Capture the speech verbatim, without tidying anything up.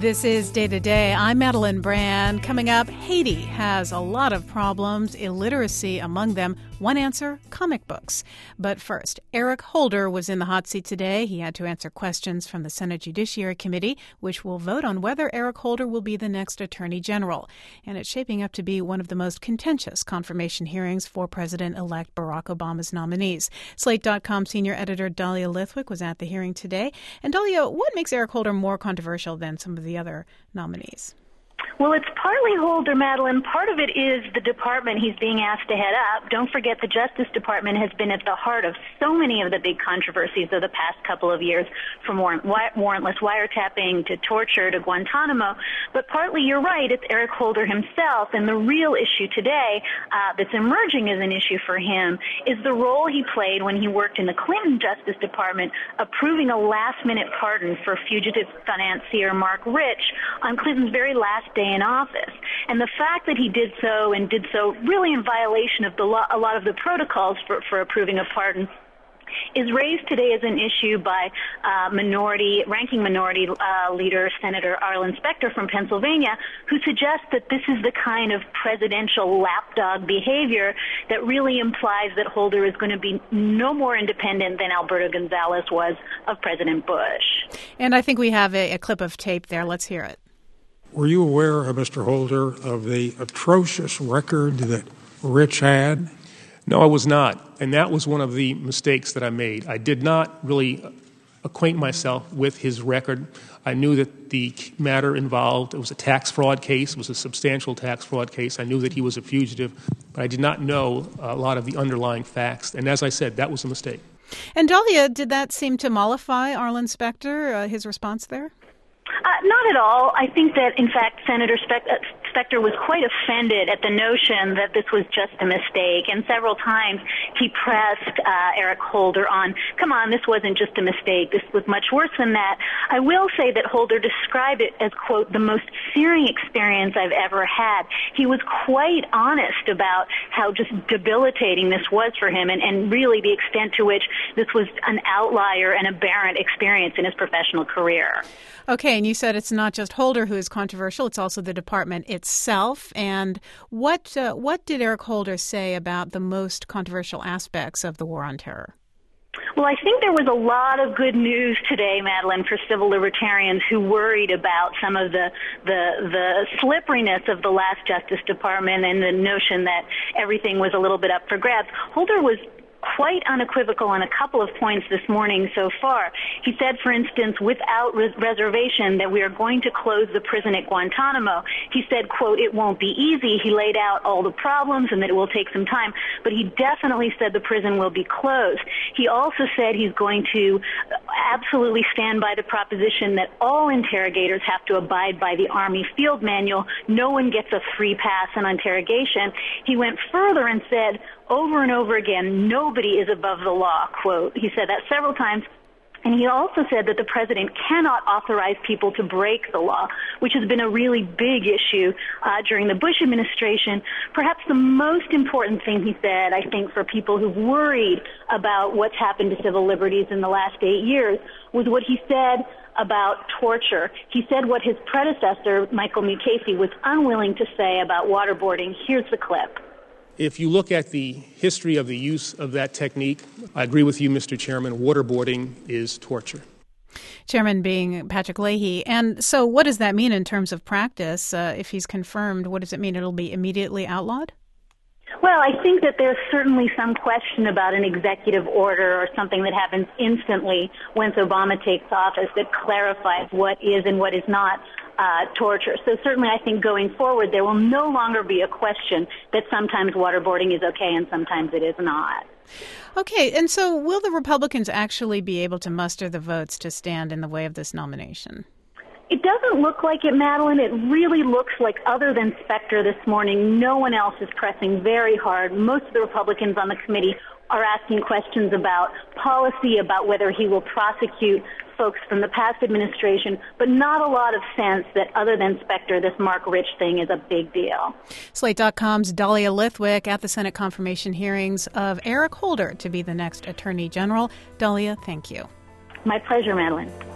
This is Day to Day. I'm Madeline Brand. Coming up, Haiti has a lot of problems, illiteracy among them. One answer, comic books. But first, Eric Holder was in the hot seat today. He had to answer questions from the Senate Judiciary Committee, which will vote on whether Eric Holder will be the next Attorney General. And it's shaping up to be one of the most contentious confirmation hearings for President-elect Barack Obama's nominees. Slate dot com senior editor Dahlia Lithwick was at the hearing today. And Dahlia, what makes Eric Holder more controversial than some of the other nominees? Well, it's partly Holder, Madeline. Part of it is the department he's being asked to head up. Don't forget the Justice Department has been at the heart of so many of the big controversies of the past couple of years, from warrant, warrantless wiretapping to torture to Guantanamo. But partly, you're right, it's Eric Holder himself. And the real issue today uh, that's emerging as an issue for him is the role he played when he worked in the Clinton Justice Department approving a last-minute pardon for fugitive financier Mark Rich on Clinton's very last day in office. And the fact that he did so and did so really in violation of the law, a lot of the protocols for, for approving a pardon is raised today as an issue by uh, minority, ranking minority uh, leader Senator Arlen Specter from Pennsylvania, who suggests that this is the kind of presidential lapdog behavior that really implies that Holder is going to be no more independent than Alberto Gonzales was of President Bush. And I think we have a, a clip of tape there. Let's hear it. Were you aware, uh, Mister Holder, of the atrocious record that Rich had? No, I was not. And that was one of the mistakes that I made. I did not really acquaint myself with his record. I knew that the matter involved, it was a tax fraud case, it was a substantial tax fraud case. I knew that he was a fugitive, but I did not know a lot of the underlying facts. And as I said, that was a mistake. And Dahlia, did that seem to mollify Arlen Specter, uh, his response there? Uh, not at all. I think that, in fact, Senator Spec- uh, Specter was quite offended at the notion that this was just a mistake, and several times he pressed uh, Eric Holder on, come on, this wasn't just a mistake, this was much worse than that. I will say that Holder described it as, quote, the most searing experience I've ever had. He was quite honest about how just debilitating this was for him, and, and really the extent to which this was an outlier and aberrant experience in his professional career. Okay, and you said it's not just Holder who is controversial, it's also the department itself. And what uh, what did Eric Holder say about the most controversial aspects of the war on terror? Well, I think there was a lot of good news today, Madeline, for civil libertarians who worried about some of the the, the slipperiness of the last Justice Department and the notion that everything was a little bit up for grabs. Holder was quite unequivocal on a couple of points this morning so far. He said, for instance, without res- reservation that we are going to close the prison at Guantanamo. He said, quote, it won't be easy. He laid out all the problems and that it will take some time, but he definitely said the prison will be closed. He also said he's going to absolutely stand by the proposition that all interrogators have to abide by the Army field manual. No one gets a free pass on interrogation. He went further and said, over and over again, nobody is above the law, quote. He said that several times. And he also said that the president cannot authorize people to break the law, which has been a really big issue uh, during the Bush administration. Perhaps the most important thing he said, I think, for people who've worried about what's happened to civil liberties in the last eight years was what he said about torture. He said what his predecessor, Michael Mukasey, was unwilling to say about waterboarding. Here's the clip. If you look at the history of the use of that technique, I agree with you, Mister Chairman, waterboarding is torture. Chairman being Patrick Leahy. And so what does that mean in terms of practice? Uh, if he's confirmed, what does it mean? It'll be immediately outlawed? Well, I think that there's certainly some question about an executive order or something that happens instantly once Obama takes office that clarifies what is and what is not uh, torture. So certainly I think going forward there will no longer be a question that sometimes waterboarding is okay and sometimes it is not. Okay, and so will the Republicans actually be able to muster the votes to stand in the way of this nomination? It doesn't look like it, Madeline. It really looks like, other than Specter this morning, no one else is pressing very hard. Most of the Republicans on the committee are asking questions about policy, about whether he will prosecute folks from the past administration, but not a lot of sense that, other than Specter, this Mark Rich thing is a big deal. Slate dot com's Dahlia Lithwick at the Senate confirmation hearings of Eric Holder to be the next Attorney General. Dahlia, thank you. My pleasure, Madeline.